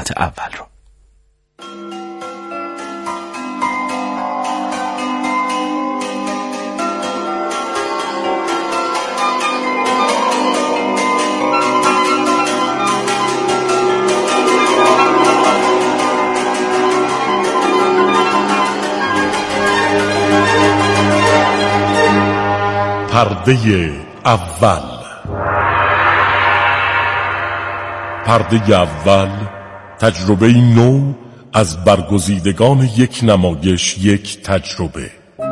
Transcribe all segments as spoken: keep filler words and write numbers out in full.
قسمت اول رو. پرده اول. پرده اول تجربه نو از برگزیدگان یک نمایش، یک تجربه.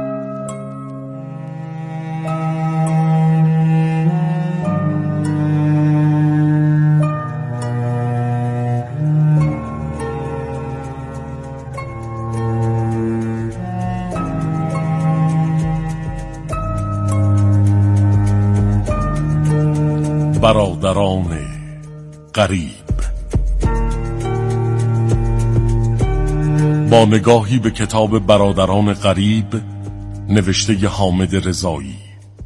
برادران غریب. با نگاهی به کتاب برادران غریب نوشته حامد رضایی،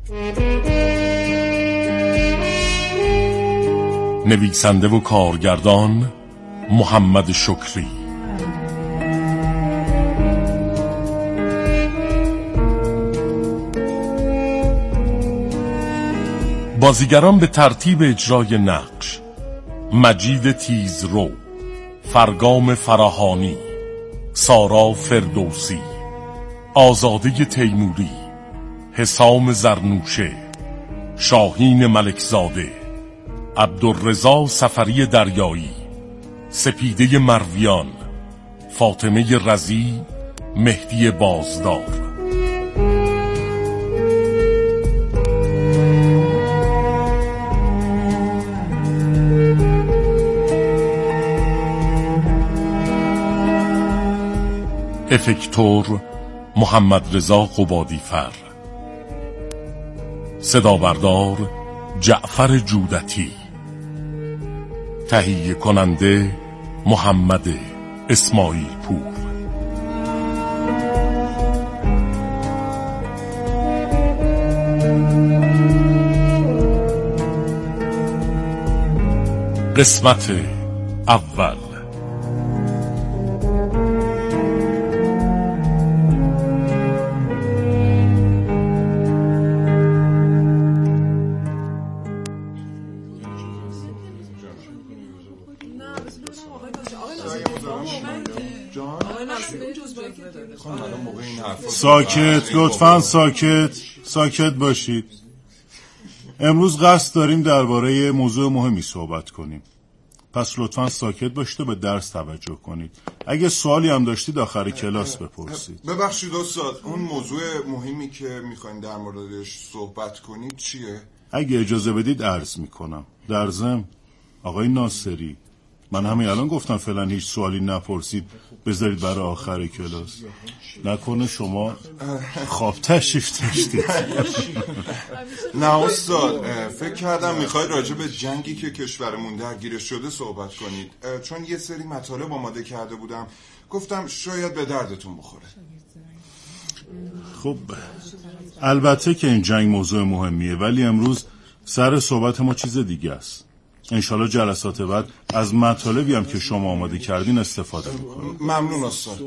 نویسنده و کارگردان محمد شکری. بازیگران به ترتیب اجرای نقش: مجید تیزرو، فرگام فراهانی، سارا فردوسی، آزاده تیموری، حسام زرنوشه، شاهین ملکزاده، عبدالرضا سفری دریایی، سپیده مرویان، فاطمه رضی، مهدی بازدار. افکتور محمد رضا قبادیفر. صدابردار جعفر جودتی. تهیه کننده محمد اسماعیل پور. قسمت اول. ساکت، لطفاً ساکت ساکت باشید. امروز قصد داریم درباره موضوع مهمی صحبت کنیم، پس لطفاً ساکت باشید و به درس توجه کنید. اگه سوالی هم داشتید آخر کلاس بپرسید. ببخشید استاد، اون موضوع مهمی که میخواین در موردش صحبت کنید چیه؟ اگه اجازه بدید عرض میکنم. در ضمن آقای ناصری، من همین الان گفتم فعلا هیچ سوالی نپرسید، بذارید برای آخر کلاس. نکنه شما خواب تشریف داشتید. نه استاد، فکر کردم میخواید راجع به جنگی که کشورمون درگیرش شده صحبت کنید، چون یه سری مطالب آماده کرده بودم، گفتم شاید به دردتون بخوره. خب البته که این جنگ موضوع مهمیه، ولی امروز سر صحبت ما چیز دیگه است. انشالله جلسات بعد از مطالبی هم که شما آماده کردین استفاده میکنیم. ممنون استاد.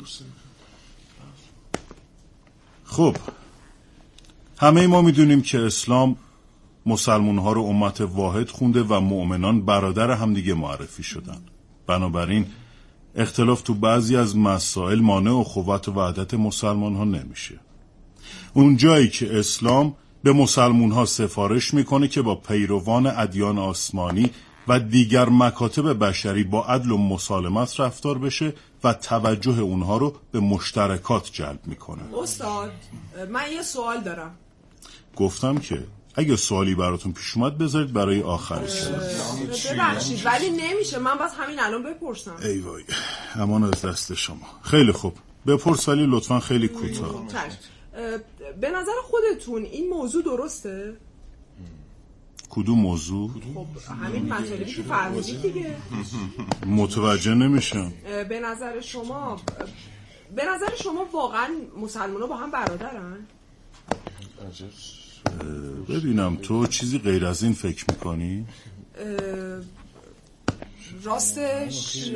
خب همه ما میدونیم که اسلام مسلمان ها رو امت واحد خونده و مؤمنان برادر همدیگه معرفی شدن. بنابراین اختلاف تو بعضی از مسائل مانع اخوت و وحدت مسلمان ها نمیشه. اون جایی که اسلام به مسلمون ها سفارش میکنه که با پیروان ادیان آسمانی و دیگر مکاتب بشری با عدل و مسالمت رفتار بشه و توجه اونها رو به مشترکات جلب میکنه. استاد من یه سوال دارم. گفتم که اگه سوالی براتون پیش اومد بذارید برای آخر کلاس. ببخشید ولی نمیشه، من باز همین الان بپرسم. ای وای، امان از دست شما. خیلی خوب بپرس، ولی لطفا خیلی کوتاه. به نظر خودتون این موضوع درسته؟ کدوم موضوع؟ خب همین مطالبی که فرمودید دیگه. متوجه نمیشم. به نظر شما به نظر شما واقعا مسلمان‌ها با هم برادرن؟ ببینم تو چیزی غیر از این فکر میکنی؟ راستش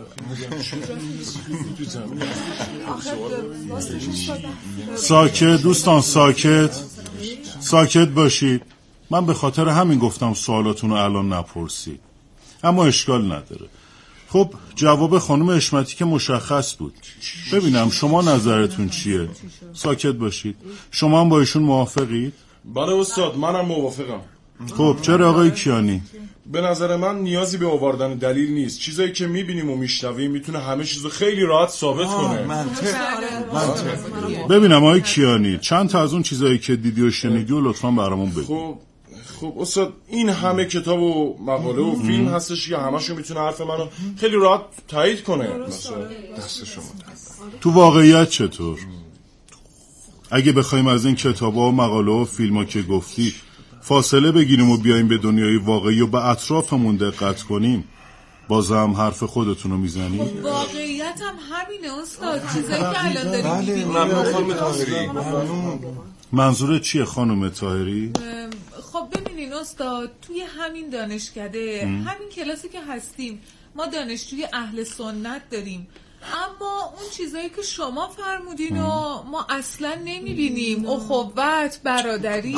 ساکت دوستان، ساکت ساکت باشید. من به خاطر همین گفتم سوالاتون رو الان نپرسید، اما اشکال نداره. خب جواب خانم حشمتی که مشخص بود. ببینم شما نظرتون چیه؟ ساکت باشید. شما هم با ایشون موافقید؟ بله استاد، منم موافقم. خب چرا آقای کیانی؟ به نظر من نیازی به آوردن دلیل نیست. چیزایی که میبینیم و میشنویم میتونه همه چیزو خیلی راحت ثابت کنه. منطق منطق. ببینم آقای کیانی، چند تا از اون چیزایی که دیدی و شنیدی و لطفاً برامون بگو. خب خب استاد، این همه کتاب و مقاله و فیلم هستش که همه‌شون میتونه حرف منو خیلی راحت تایید کنه. مثلا دست شما. تو واقعیت چطور؟ اگه بخوایم از این کتابا و مقاله و فیلم‌ها که گفتی فاصله بگیریم و بیایم به دنیای واقعی و به اطرافمون دقت کنیم، بازم حرف خودتون رو میزنی؟ واقعیت هم همینه استاد. چیزایی که الان داریم بله، ممنون خانم طاهری. ممنون. منظورت چیه خانم طاهری؟ خب ببینین استاد، توی همین دانشکده ام. همین کلاسی که هستیم ما دانشجوی اهل سنت داریم، اما اون چیزایی که شما فرمودین و ما اصلا نمیبینیم. اخوت، برادری.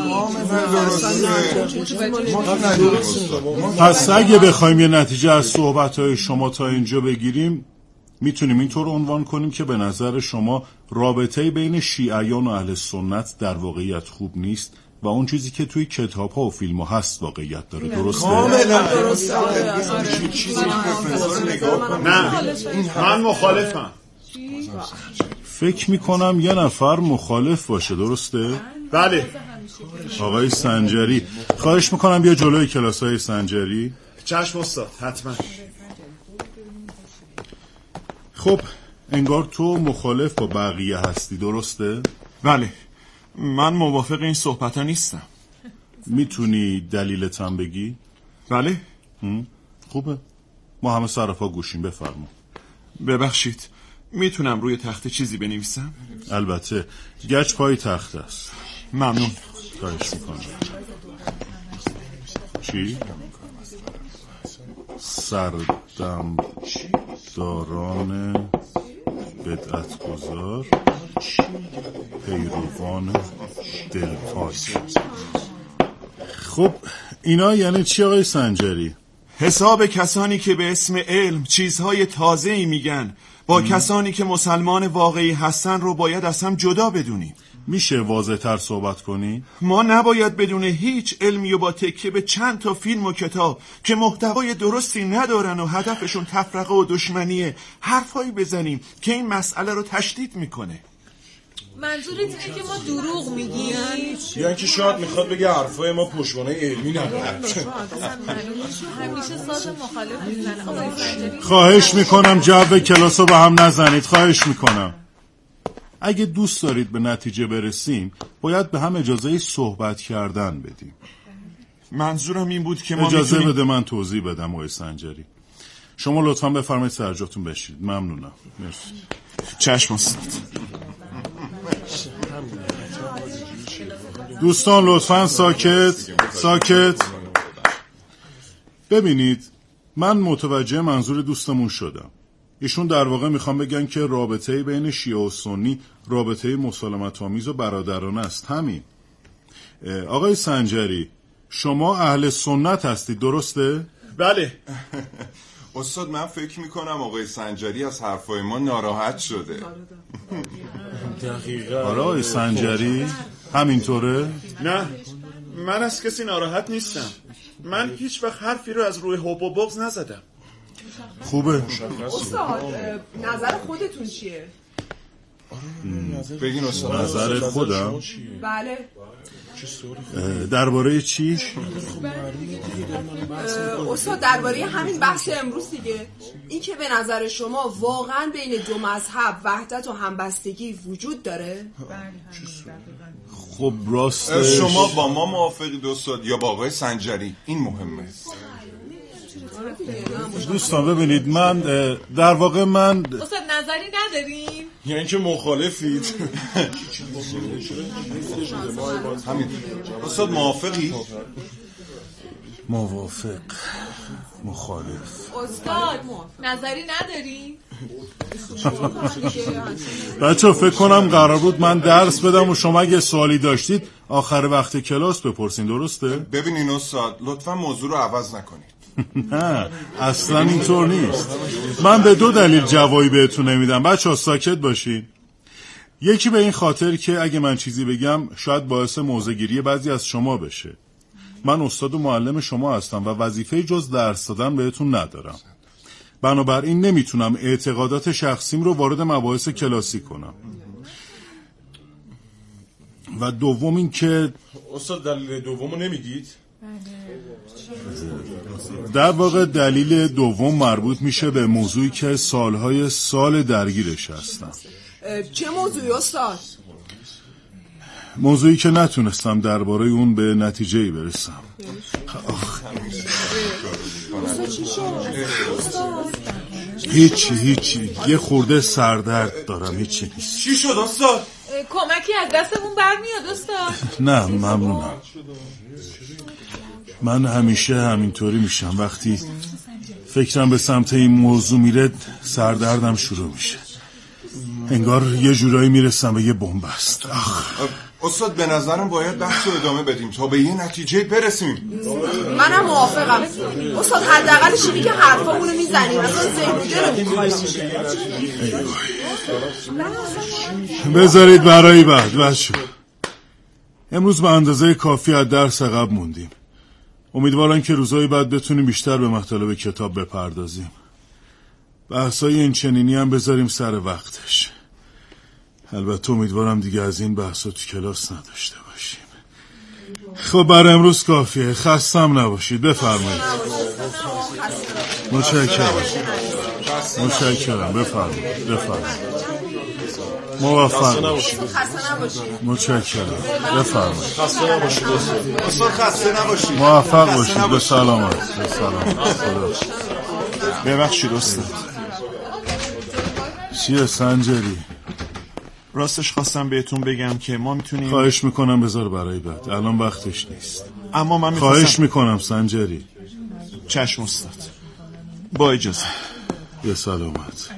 پس اگه بخوایم یه نتیجه از صحبتهای شما تا اینجا بگیریم، میتونیم اینطور عنوان کنیم که به نظر شما رابطه بین شیعیان و اهل سنت در واقعیت خوب نیست و اون چیزی که توی کتاب ها و فیلم ها هست واقعیت داره. درسته؟ کاملا درسته. نه، من مخالفم. فکر میکنم یه نفر مخالف باشه. درسته؟ بله. آقای سنجری، خواهش میکنم بیا جلوی کلاس های سنجری. چشم استاد، حتما. خب انگار تو مخالف با بقیه هستی، درسته؟ بله، من موافق این صحبت ها نیستم. میتونی دلیلت هم بگی؟ بله. خوبه، ما همه سرفا گوشیم. بفرما. ببخشید، میتونم روی تخته چیزی بنویسم؟ البته، گچ پای تخت است. ممنون. خواهش میکنم. چی؟ سردم داران بدعت گذار، پیروان دلپاک. خب اینا یعنی چی آقای سنجری؟ حساب کسانی که به اسم علم چیزهای تازه‌ای میگن با ام. کسانی که مسلمان واقعی هستن رو باید از هم جدا بدونیم. میشه واضح تر صحبت کنی؟ ما نباید بدون هیچ علمی و با تکیه به چند تا فیلم و کتاب که محتوای درستی ندارن و هدفشون تفرقه و دشمنیه حرفایی بزنیم که این مسئله رو تشدید میکنه. منظورت اینه که ما دروغ میگیم؟ یا اینکه شاید میخواد بگه حرفای ما پشتوانه علمی نداره. همیشه ساز مخالف میزنه. خواهش میکنم جو کلاس رو به هم نزنید. خواهش میکنم. اگه دوست دارید به نتیجه برسیم باید به هم اجازه صحبت کردن بدیم. منظورم این بود که ما اجازه میتونیم... بده من توضیح بدم آقای سنجری. شما لطفاً بفرمایید سر جاتون بشید. ممنونم. مرسی. چشم استاد. دوستان لطفاً ساکت ساکت. ببینید، من متوجه منظور دوستمون شدم. ایشون در واقع میخوام بگن که رابطه بین شیعه و سنی رابطه مسالمت آمیز و برادرانه است. همین. آقای سنجری، شما اهل سنت هستید، درسته؟ بله. استاد من فکر میکنم آقای سنجری از حرفای ما ناراحت شده. دقیقاً. آره آقای سنجری همینطوره؟ نه، من از کسی ناراحت نیستم. من هیچ وقت حرفی رو از روی حب و بغض نزدم. خوبه. استاد نظر خودتون چیه؟ بگین استاد. نظر خودم؟ بله. درباره چی؟ استاد درباره همین بحث امروز دیگه. این که به نظر شما واقعا بین دو مذهب وحدت و همبستگی وجود داره؟ خب راستش شما با ما موافقید استاد یا با آقای سنجری؟ این مهمه. دوستان ببینید، من در واقع من استاد نظری ندارین؟ یعنی که مخالفید؟ همین. استاد موافقی؟ موافق. مخالف. استاد نظری نداری؟ بچه فکر کنم قرار بود من درس بدم و شما اگه سوالی داشتید آخر وقت کلاس بپرسین، درسته؟ ببینین استاد لطفا موضوع رو عوض نکنید. نه اصلا اینطور نیست. من به دو دلیل جوابی بهتون نمیدم. بچه ها ساکت باشین. یکی به این خاطر که اگه من چیزی بگم شاید باعث موضع‌گیری بعضی از شما بشه. من استاد و معلم شما هستم و وظیفه جز درس دادن بهتون ندارم. بنابراین نمیتونم اعتقادات شخصیم رو وارد مباحث کلاسی کنم. و دوم این که استاد دلیل دومو نمیگید؟ در واقع دلیل دوم مربوط میشه به موضوعی که سالهای سال درگیرش هستم. چه موضوعی استاد؟ موضوعی که نتونستم درباره اون به نتیجه‌ای برسم. هیچی هیچی یه خورده سردرد دارم، هیچی نیست. چی شد استاد؟ کمکی از دستمون برمیاد استاد؟ نه ممنونم. من همیشه همینطوری میشم، وقتی فکرم به سمت این موضوع میره سردردم شروع میشه، انگار یه جورایی میرسم به یه بنبست. استاد به نظرم باید بحث رو ادامه بدیم تا به یه نتیجه برسیم. منم موافقم استاد، حداقلش اینی که حرفامونو میزنیم اصلا زیبوجه رو میخوایم. بذارید برای بعد بچه. امروز به اندازه کافی از درس عقب موندیم. امیدوارم که روزهای بعد بتونیم بیشتر به مطالب کتاب بپردازیم. بحثای این چنینی هم بذاریم سر وقتش. البته امیدوارم دیگه از این بحثا تو کلاس نداشته باشیم. خب برای امروز کافیه، خستم نباشید. بفرمایید. متشکرم. متشکرم. بفرمایید. بفرمایید. موفق باشید. متشکرم. بفرمایید. خسته نباشید استاد. خسته نباشید. موفق باشید. به سلامت. به سلامت. ببخشید استاد. چیه سنجری؟ راستش خواستم بهتون بگم که ما میتونیم. خواهش میکنم بذار برای بعد، الان وقتش نیست. اما من میخواستم. خواهش میکنم سنجری. چشم استاد، با اجازه. به سلامت.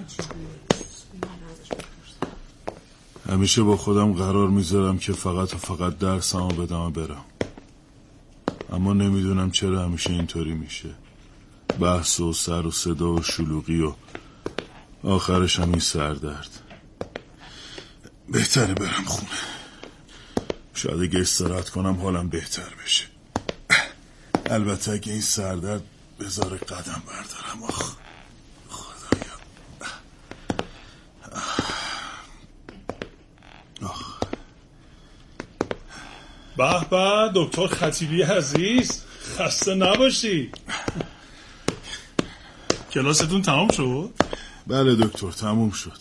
همیشه با خودم قرار میذارم که فقط و فقط درسمو بدم و برم، اما نمیدونم چرا همیشه اینطوری میشه. بحث و سر و صدا و شلوغی و آخرش هم این سردرد. بهتره برم خونه. شاید اگه استراحت کنم حالم بهتر بشه. البته اگه این سردرد بذاره قدم بردارم. آخ خدایا. آخ. به به دکتر خطیبی عزیز، خسته نباشی. کلاستون تمام شد؟ بله دکتر تموم شد.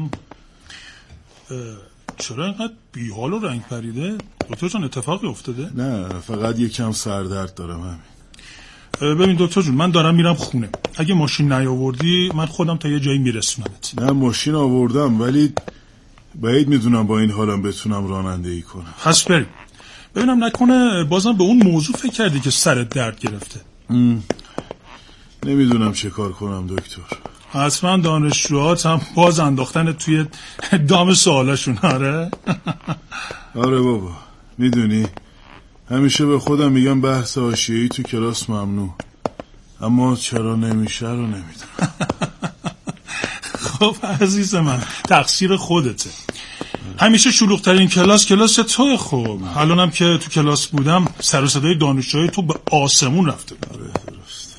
چرا اینقدر بیحال و رنگ پریده؟ دکتر جان اتفاقی افتاده؟ نه فقط یکم سردرد دارم همین. ببین دکتر جون، من دارم میرم خونه. اگه ماشین نیاوردی من خودم تا یه جایی میرسونمت. نه ماشین آوردم ولی بعید میدونم با این حالم بتونم رانندگی کنم. پس بریم. ببینم نکنه بازم به اون موضوع فکر کردی که سرت درد گرفته. ام. نمیدونم چه کار کنم دکتر. حتما دانشجوهات هم باز انداختن توی دام سوالاشون. آره آره بابا، میدونی همیشه به خودم میگم بحث حاشیه‌ای تو کلاس ممنوع، اما چرا نمیشه رو نمیدونم. خب عزیز من تقصیر خودته. همیشه شلوغ‌ترین کلاس کلاس توی. خب الانم که تو کلاس بودم سر و صدای دانشجوهای تو به آسمون رفته بود. آره درست.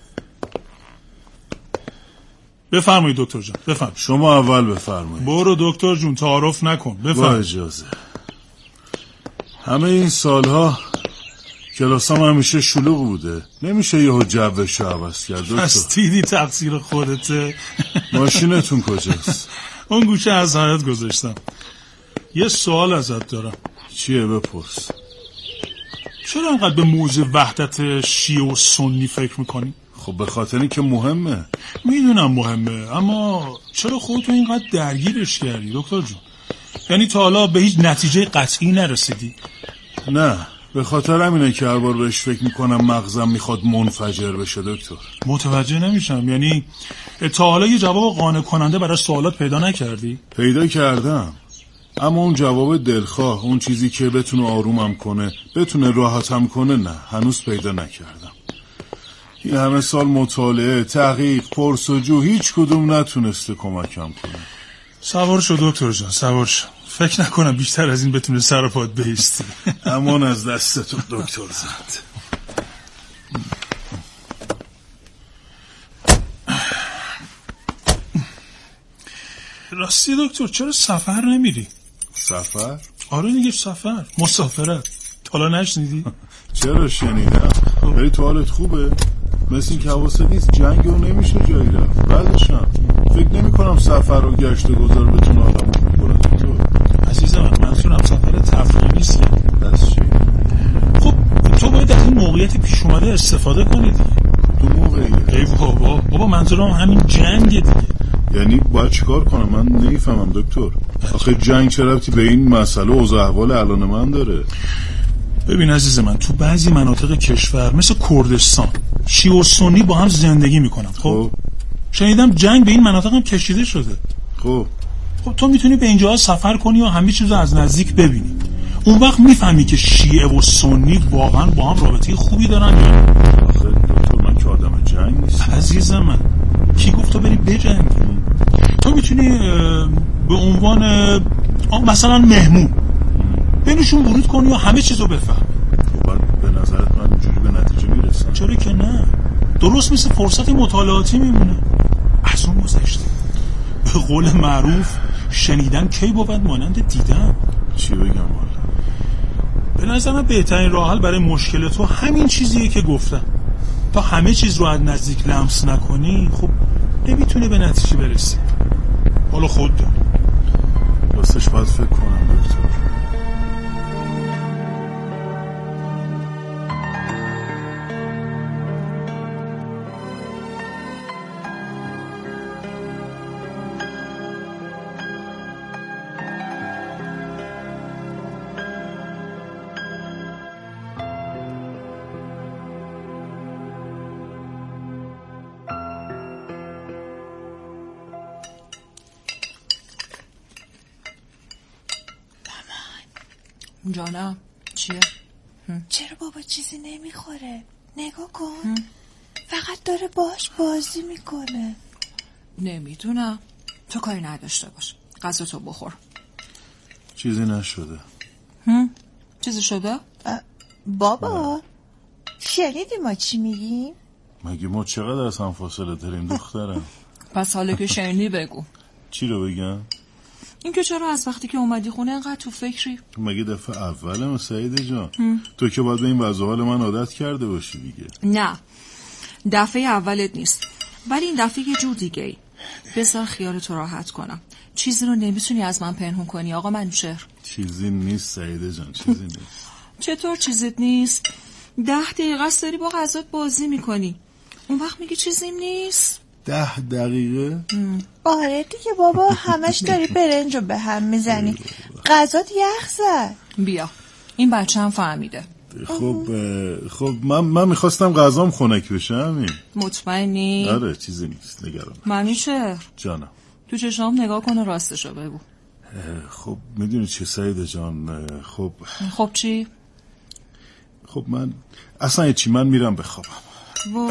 بفرمایید دکتر جان، بفرمایید. شما اول بفرمایید. برو دکتر جون، تعارف نکن. بفرمایید. با اجازه. همه این سالها کلاسام همیشه شلوغ بوده، نمیشه یهو جوش رو عوض کرد دکتر. پس دیدی تقصیر خودته. ماشینتون کجاست؟ اون گوشه از حیاط گذاشتم. یه سوال ازت دارم. چیه بپرس. چرا انقدر به موضوع وحدت شیعه و سنی فکر میکنی؟ خب به خاطر اینکه مهمه. میدونم مهمه، اما چرا خودتو اینقدر درگیرش کردی دکتر جون؟ یعنی تا حالا به هیچ نتیجه قطعی نرسیدی؟ نه به خاطر همینه که هر بار بهش فکر میکنم مغزم میخواد منفجر بشه دکتر. متوجه نمیشم، یعنی تا حالا یه جواب قانع کننده برای سوالات پیدا نکردی؟ پیدا کردم، اما اون جواب دلخواه، اون چیزی که بتونه آرومم کنه، بتونه راحتم کنه، نه هنوز پیدا نکردم. این همه سال مطالعه، تحقیق، پرسجو، هیچ کدوم نتونسته کمکم کنه. سوار شو دکتر جان، سوار شو. فکر نکنم بیشتر از این بتونه سر پات بایستی. امان از دستتون دکتر زند. راستی دکتر چرا سفر نمیری؟ سفر؟ آره دیگه سفر، مسافرت. حالا نشنیدی؟ چرا شنیدم. ولی تو حالت خوبه؟ مثل این که حواست نیست جنگ رو نمیشه جایی رفت. بعدشم فکر نمی کنم سفر و گشت و گذار بتونه آدم رو بکنه. تو عزیزم منظورم سفر تفریحی نیست که. دست چی؟ خب تو باید از این موقعیت پیش اومده استفاده کنی دیگه. تو موقعیت؟ ای بابا بابا منظورم همین جنگ دیگه. یعنی باید چیکار کنم؟ من نمیفهمم دکتر. آخه جنگ چه ربطی به این مسئله و اوضاع احوال الان من داره؟ ببین عزیز من، تو بعضی مناطق کشور مثل کردستان شیعه و سنی با هم زندگی میکنن. خب شنیدم جنگ به این مناطق هم کشیده شده. خب خب تو میتونی به اینجا سفر کنی و همه چیزو از نزدیک ببینی. اون وقت میفهمی که شیعه و سنی واقعا با هم رابطه خوبی دارن یا نه. آخه دکتر من که آدم جنگ نیستم. عزیز من کی گفت تو بری بجنگی؟ تو میتونی به عنوان مثلا مهمون بینشون ورود کنی و همه چیزو بفهمی. خب به نظرت من اینجوری به نتیجه میرسم؟ چرا که نه، درست مثل فرصت مطالعاتی میمونه. از اون گذشته به قول معروف شنیدن کی بود مانند دیدن. چی بگم والا؟ به نظر من بهترین راه حل برای مشکل تو همین چیزیه که گفتم. تا همه چیز رو از نزدیک لمس نکنی خب نمیتونی به نتیجه برسی. حالا خود دار راستش باید فکر کنم دکتر. جانم چیه؟ چرا بابا چیزی نمیخوره؟ نگاه کن هم. فقط داره باش بازی میکنه. نمیدونم، تو کاری نداشته باش، غذا تو بخور. چیزی نشده. هم؟ چیزی شده؟ بابا شنیدی ما چی میگیم؟ مگه ما چقدر از هم فاصله داریم دخترم؟ پس حالا که شنیدی بگو. چی رو بگم؟ این که چرا از وقتی که اومدی خونه انقدر تو فکری؟ مگه دفعه اولم سعید جان؟ هم. تو که باید به این وضع حال من عادت کرده باشی دیگه. نه دفعه اولت نیست، ولی این دفعه یه جور دیگه ای. بذار خیالتو راحت کنم. چیزی رو نمیتونی از من پنهون کنی آقا منوچهر. چیزی نیست سعید جان، چیزی نیست. چطور چیزیت نیست؟ ده دقیقه است داری با غذات بازی میکنی، اون وقت میگی چیزیم نیست؟ ده دقیقه؟ آره دیگه بابا، همش داری برنج رو به هم میزنی، غذات یخ زد. بیا این بچه هم فهمیده. خب خب من من میخواستم غذام خنک بشه همین. مطمئنی؟ آره چیزی نیست، نگران منوچهر جانم. تو چشام نگاه کن و راستشو بگو. خب میدونی چی سعید جان؟ خب خب چی؟ خب من اصلا چی، من میرم بخوابم. و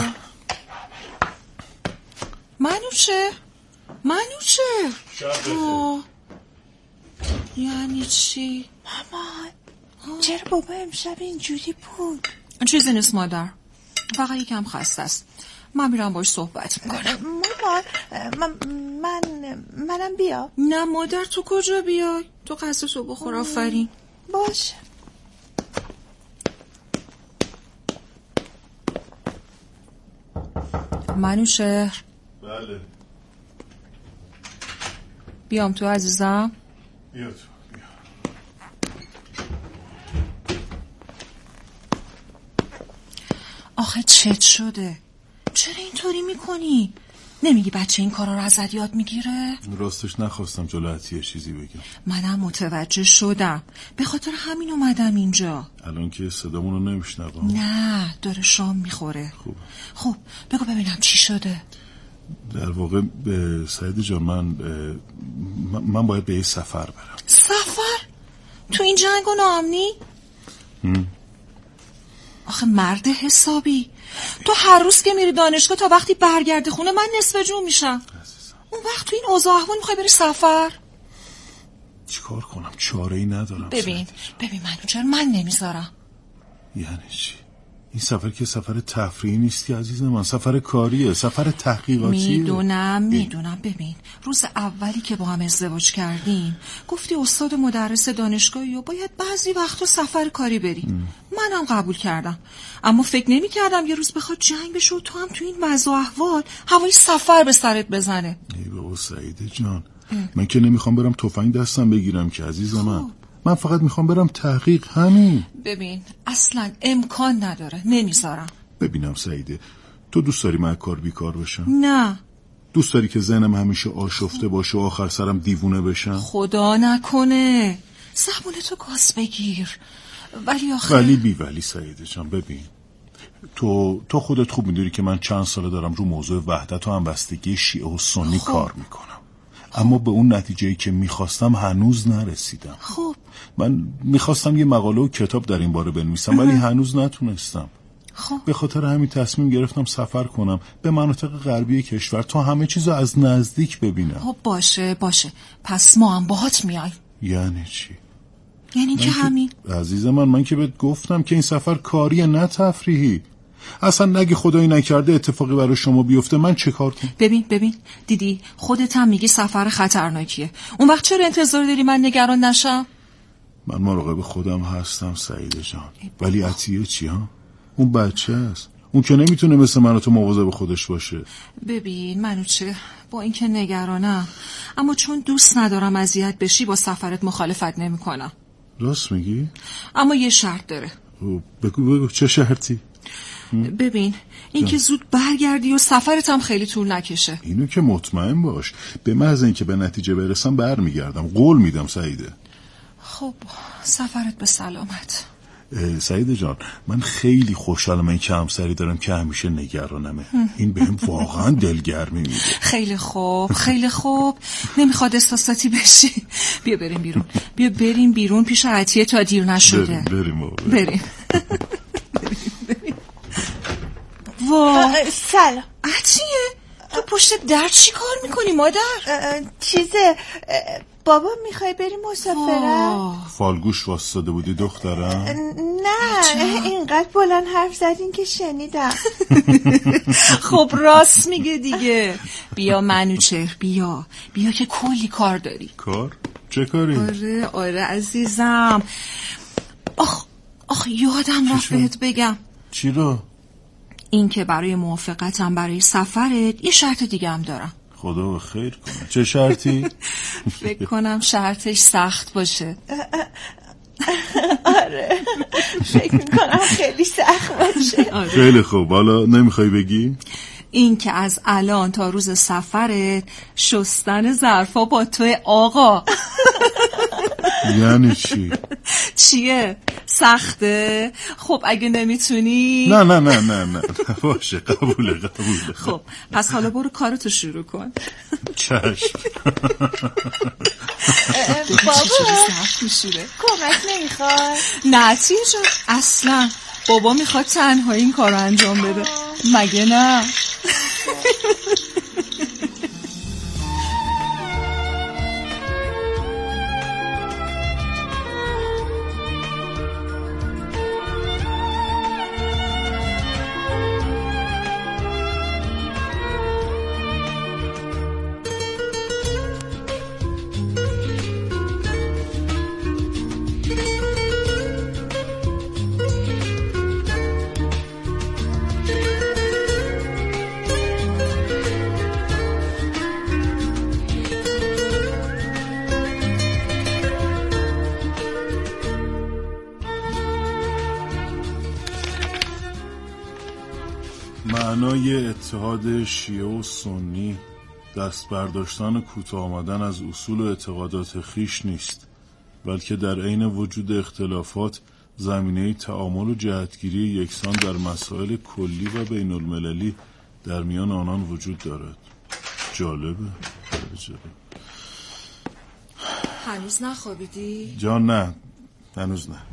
منوچهر منوچهر یعنی چی؟ مامان چرا بابا امشب اینجوری بود؟ چیزی نیست مادر، فقط یکم خسته است. من میرم باش صحبت میکنم. مامان من من منم بیا. نه مادر تو کجا بیای؟ تو غذاشو بخور. آفرین. باشه. منوچهر. بله. بیام تو عزیزم. بیا تو. آخه چت شده؟ چرا اینطوری میکنی؟ نمیگی بچه این کارا رو ازت یاد میگیره؟ راستش نخواستم جلو عطیه چیزی بگم. منم متوجه شدم، به خاطر همین اومدم اینجا. الان که صدامون رو نمیشنوم. نه داره شام میخوره. خوب خب بگو ببینم چی شده. در واقع سعید جان من من باید به یه سفر برم. سفر؟ تو این جنگ و ناامنی؟ آخه مرد حسابی، تو هر روز که میری دانشگاه تا وقتی برگردی خونه من نصف جون میشم. اون وقت تو این اوضاع احوال میخوای بری سفر؟ چیکار کنم؟ چاره ای ندارم. ببین ببین منو چرا من نمیذارم. یعنی چی؟ این سفر که سفر تفریحی نیست که عزیز من، سفر کاریه، سفر تحقیقاتیه. میدونم میدونم ببین روز اولی که با هم ازدواج کردیم گفتی استاد مدرس دانشگاهی و باید بعضی وقتا سفر کاری بری. منم قبول کردم، اما فکر نمی کردم یه روز بخواد جنگ بشه و تو هم تو این وضع و احوال هوای سفر به سرت بزنه. ای بابا سعید جان اه. من که نمیخوام برم تفنگ دستم بگیرم که عزیز من. من فقط میخوام برم تحقیق، همین. ببین اصلا امکان نداره، نمیذارم. ببینم سعیده، تو دوست داری من کار بیکار بشم؟ نه. دوست داری که ذهنم همیشه آشفته باشه و آخر سرم دیوونه بشم؟ خدا نکنه. زبون تو گاز بگیر. ولی آخه ولی بی ولی سعیده جان ببین، تو تو خودت خوب میدونی که من چند ساله دارم رو موضوع وحدت و همبستگی شیعه و سنی خب. کار میکنم. اما به اون نتیجه‌ای که میخواستم هنوز نرسیدم. خب من میخواستم یه مقاله و کتاب در این باره بنویسم ولی هنوز نتونستم. خب به خاطر همین تصمیم گرفتم سفر کنم به مناطق غربی کشور تا همه چیزو از نزدیک ببینم. خب باشه باشه، پس ما هم باهات میای. یعنی چی؟ یعنی که همین عزیز من، من که بهت گفتم که این سفر کاریه نه تفریحی. اصلا نگه خدایی نکرده اتفاقی برای شما بیفته من چه کار کنم؟ ببین ببین دیدی خودت هم میگی سفر خطرناکیه، اون وقت چرا انتظار داری من نگران نشم؟ من مراقب خودم هستم سعیده جان، ولی عطیه چی ها؟ اون بچه است، اون که نمیتونه مثل من و تو مواظب خودش باشه. ببین منو چه، با اینکه نگرانم اما چون دوست ندارم اذیت بشی با سفرت مخالفت نمیکنم. راست میگی؟ اما یه شرط داره. بگو بگو چه شرطی؟ ببین این که زود برگردی و سفرت هم خیلی طول نکشه. اینو که مطمئن باش، به محض اینکه به نتیجه برسم برمیگردم، قول میدم سعیده. خب سفرت به سلامت. سعیده جان من خیلی خوشحالم این که همسری دارم که همیشه نگرانمه. این بهم واقعا دلگرمی میده. خیلی خوب خیلی خوب، نمیخواد احساساتی بشی. بیا بریم بیرون، بیا بریم بیرون پیش عطیه تا دیر نشده. بریم بریم بریم. وا سلام عطیه، تو پشت در چی کار میکنی مادر؟ چیزه بابا میخوای بری مسافرت؟ فالگوش واسطاده بودی دخترم؟ نه اینقدر بلند حرف زدین که شنیدم. خب راست میگه دیگه. بیا منوچهر بیا بیا که کلی کار داری. کار؟ چه کاری؟ آره آره عزیزم. آخ آخ یادم رفت بهت بگم. چی رو؟ این که برای موافقتم برای سفرت یه شرط دیگه هم دارم. خدا به خیر کنه. چه شرطی؟ فکر کنم شرطش سخت باشه. آره فکر میکنم خیلی سخت باشه. آره. خیلی خوب، حالا نمیخوای بگی؟ این که از الان تا روز سفرت شستن ظرفا با تو آقا. یعنی چی؟ چیه؟ سخته؟ خب اگه نمیتونی نه نه نه نه نه باشه قبوله قبوله. خب پس حالا برو کارتو شروع کن. چشم. بابا میشوره کمک نمیخواد؟ نه تیه جان اصلا، بابا میخواد تنهایی این کارو انجام بده مگه نه؟ معنای اتحاد شیعه و سنی دست برداشتن کوتاه آمدن از اصول و اعتقادات خیش نیست، بلکه در عین وجود اختلافات زمینه تعامل و جهتگیری یکسان در مسائل کلی و بین المللی در میان آنان وجود دارد. جالبه. جالبه. هنوز نخوابیدی؟ جان نه، هنوز نه.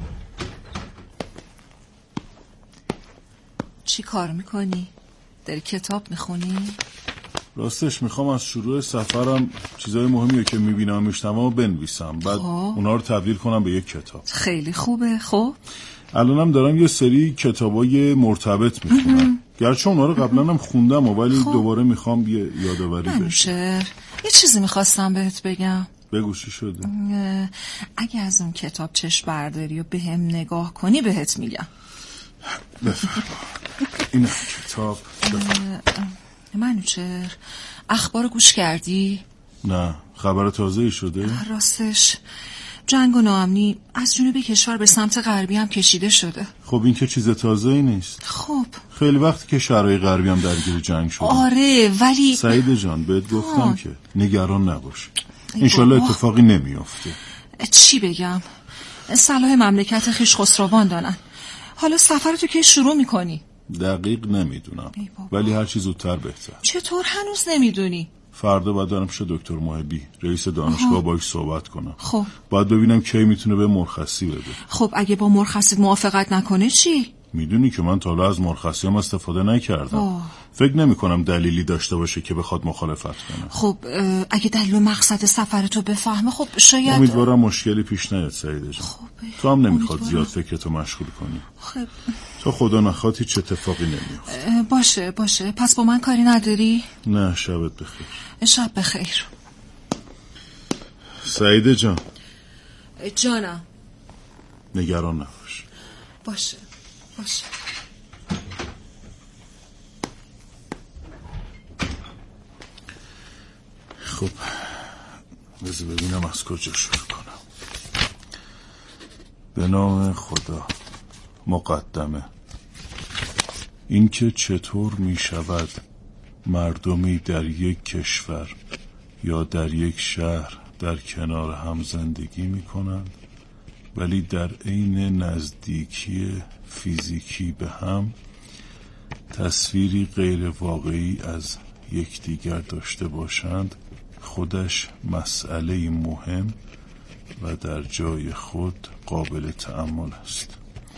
چی کار میکنی؟ داری کتاب میخونی؟ راستش میخوام از شروع سفرم چیزای مهمی که میبینم میشنوم بنویسم، بعد خب. اونا رو تبدیل کنم به یک کتاب. خیلی خوبه. خب الانم دارم یه سری کتابای مرتبط میخونم، گرچه اونا رو قبلا هم خوندم ولی خب. دوباره میخوام یه یادآوری بشه. منوچهر، یه چیزی میخواستم بهت بگم. بگو چی شده؟ اگه از اون کتاب چشم برداری و به هم نگاه کنی بهت میگم. بفرما. این کتاب بفرما. منوچهر، اخبار گوش کردی؟ نه، خبر تازه ای شده؟ راستش جنگ و ناامنی از جنوب کشور به سمت غربی هم کشیده شده. خب این که چیز تازه ای نیست. خب خیلی وقتی که شهرهای غربی هم درگیر جنگ شده. آره ولی سعید جان بهت گفتم آه. که نگران نباش، انشالله اتفاقی نمیافته. چی بگم، صلاح مملکت خیش خسروان دانن. حالا سفرتو که شروع میکنی؟ دقیق نمیدونم ولی هر چی زودتر بهتر. چطور هنوز نمیدونی؟ فردا باید دارم پیش دکتر محبی رئیس دانشگاه باهاش صحبت کنم. خب باید ببینم کی میتونه به مرخصی بده. خب اگه با مرخصی موافقت نکنه چی؟ میدونی که من تا حالا از مرخصی هم استفاده نکردم. آه. فکر نمی کنم دلیلی داشته باشه که بخواد مخالفت کنه. خب اگه دلیل و مقصد سفرتو بفهمه خب شاید. امیدوارم مشکلی پیش نیاد سعیده جان. خب تو هم نمیخواد زیاد فکرتو مشغول کنی. خب تو خدا نخواد هیچ اتفاقی نمیافته. باشه باشه پس با من کاری نداری؟ نه شبت بخیر. شب بخیر. سعیده جان. جانم. نگران نباش. باشه باشه. خب بذار ببینم از کجا شروع کنم. به نام خدا. مقدمه. اینکه چطور می شود مردمی در یک کشور یا در یک شهر در کنار هم زندگی می کنند ولی در عین نزدیکی فیزیکی به هم تصویری غیر واقعی از یکدیگر داشته باشند خودش مسئله مهم و در جای خود قابل تأمل است.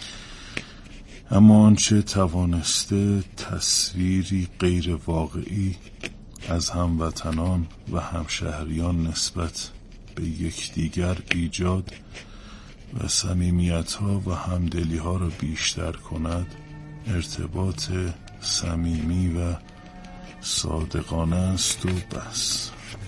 اما آنچه توانسته تصویری غیر واقعی از هموطنان و همشهریان نسبت به یکدیگر ایجاد و صمیمیت‌ها و همدلی‌ها را بیشتر کند ارتباط صمیمی و صادقانه است و بس.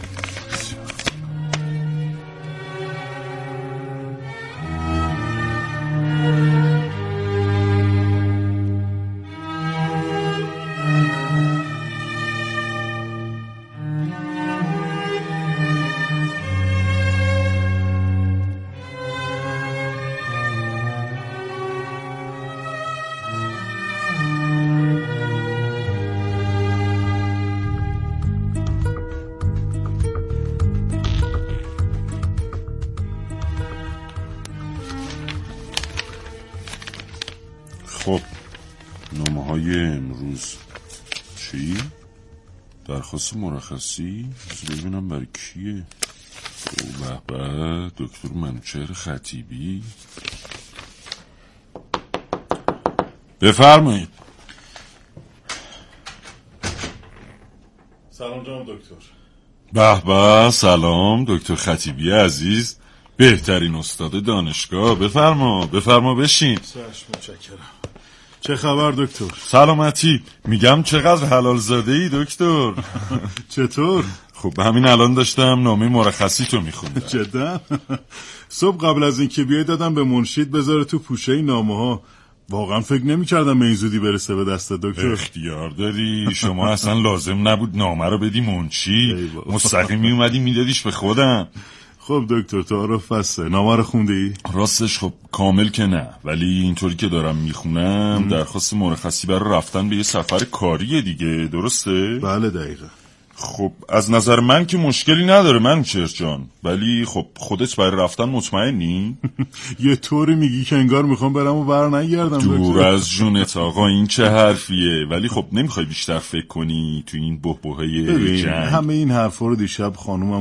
خب نامه های امروز چی؟ درخواست مرخصی؟ ببینم برای کیه؟ او به به دکتر منوچهر خطیبی. بفرمایید. سلام جناب دکتر. به به سلام دکتر خطیبی عزیز، بهترین استاد دانشگاه. بفرما بفرما بشین. چشم متشکرم. چه خبر دکتر؟ سلامتی. میگم چقدر حلال زاده ای دکتر. چطور؟ خب همین الان داشتم نامه مرخصی تو میخوندم. جدا؟ صبح قبل از اینکه بیای دادم به منشید بذاره تو پوشه نامه ها. واقعا فکر نمی کردم به این زودی برسه به دست دکتر. اختیار داری، شما اصلا لازم نبود نامه رو بدی منشی، مستقیم می اومدی میدادیش به خودم. خب دکتر تعارف بسته. نامه رو خوندی؟ راستش خب کامل که نه، ولی اینطوری که دارم میخونم درخواست مرخصی برای رفتن به یه سفر کاریه دیگه، درسته؟ بله دقیقا. خب از نظر من که مشکلی نداره منوچهر جان، ولی خب خودت برای رفتن مطمئنی؟ یه طوری میگی که انگار میخوام برم و بر نگردم. دور از جونت آقا، این چه حرفیه؟ ولی خب نمیخوای بیشتر فکر کنی تو این بحبوحه جنگ؟ همه این حرفا رو دیشب خانومم